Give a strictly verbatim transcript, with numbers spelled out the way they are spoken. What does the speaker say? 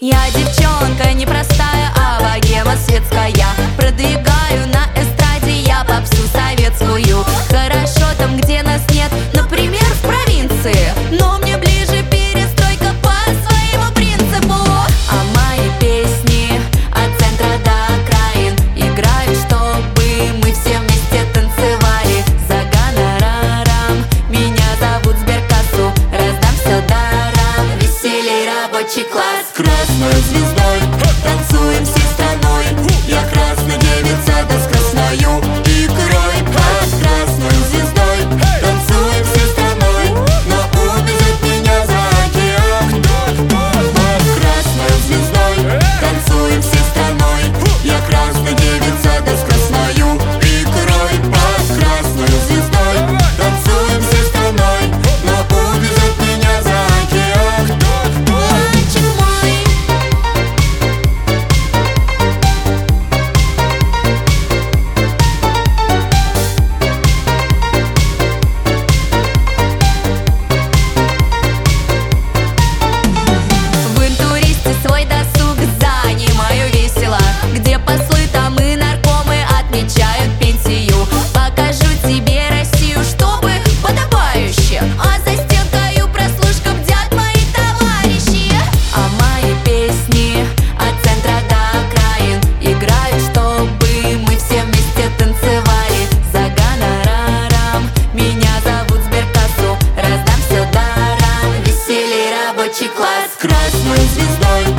Я девчонка непростая, а богема светская. Продвигаю на эстраде я попсу советскую. Хорошо там, где нас нет, например, в провинции, но мне ближе перестройка по своему принципу. А мои песни от центра до окраин играю, чтобы мы все вместе танцевали. За гонораром меня зовут Сберкассу, раздам все даром, веселей рабочий класс. Красной звездой танцуем всей страной. Я красная девица, да с красною икрой. Под красной звездой танцуем всей страной, но увезет меня за океан. Под красной звездой танцуем всей страной. Я красная девица, да с красною икрой. Под красной звездой танцуем всей страной, но увезет меня за океан. Мальчик мой, в интуристе свой досуг занимаю весело. Где послы, там и наркомы отмечают пенсию. Покажу тебе Россию, чтобы подобающе, а за стенкою прослушка бдят мои товарищи. А мои песни от центра до окраин играют, чтобы мы все вместе танцевали. За гонораром меня зовут Сберкассу, раздам все даром, веселей рабочий класс. Красной звездой